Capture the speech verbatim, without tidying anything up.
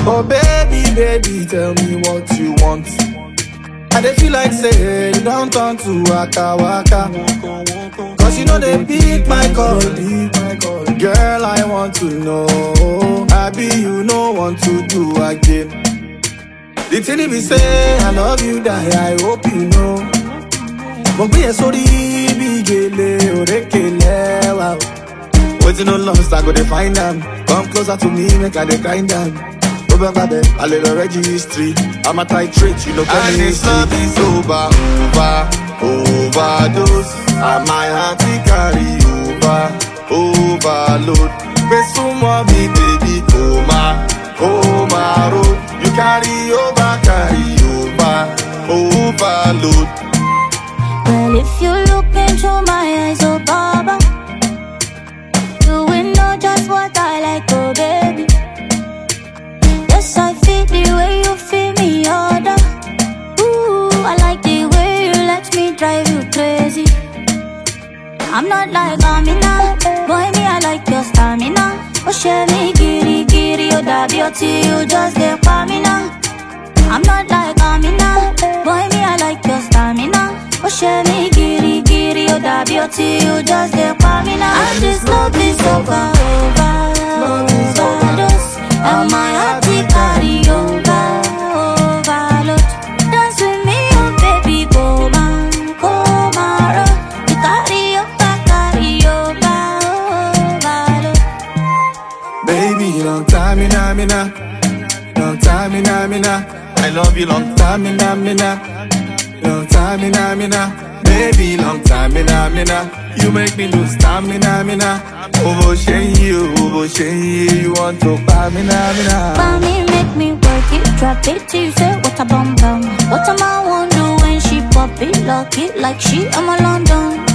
Oh baby, baby, tell me what you want. I dey feel like say you don't turn to waka waka. Cause you know they pick my call. Girl, I want to know. I be you no want to do again. The thing be say I love you, die, I hope you know. But be a sorry, be gele, orekele, wow. Waiting on lost, I go to find them. Come closer to me, make I dey grind them. Over baby, a little registry. I'm a tight trick, you know. And this love is over, over, overdose. And my heart will carry over, overload. Press some more, me baby, coma, coma road. You carry over, carry over, overload. Well, if you look into my eyes, oh Baba, you will know just what I like, oh baby. Yes, I feel the way you feel me, other. Ooh, I like the way you let me drive you crazy. I'm not like Amina, boy me I like your stamina. Oh share me giri giri, oh da beauty, you just get me now. I'm not like Amina, boy me I like your stamina. Oh share me giri giri, oh da beauty, you just get me now. And this love is over, over, overdose. And my heart will carry over, overload. Dance with me, oh baby, go man, go maro. You carry over, carry over, overload. Baby, long time in Amina, long time in Amina. I love you long time in Amina, long time in Amina. Baby, long time in Amina. You make me lose stamina, Amina. Over shame you, over shame you want to buy me, Amina. Buy me, make me work it, drop it till you say what a bum bum. What am I want do when she pop it, lock it like she I'm a London.